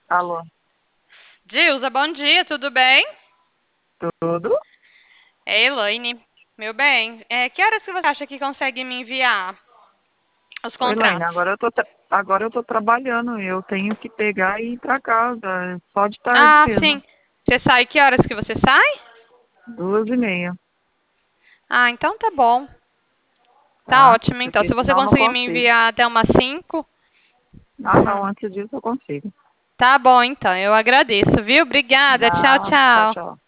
Alô, Dilza, bom dia, tudo bem? tudo? É Elaine, meu bem. Que horas que você acha que consegue me enviar os Oi, Laine, contratos? agora eu tô trabalhando, eu tenho que pegar e ir pra casa, só de tarde Ah, mesmo, sim. Você sai, que horas que você sai? 2h30, Ah, então tá bom. Tá tá? ótimo, então. Porque Se você senão eu não conseguir me consigo. enviar até umas 5, Ah, não, antes disso eu consigo. tá bom, então. Eu agradeço, viu? Obrigada. Tchau, Ah, tchau, tchau. tchau.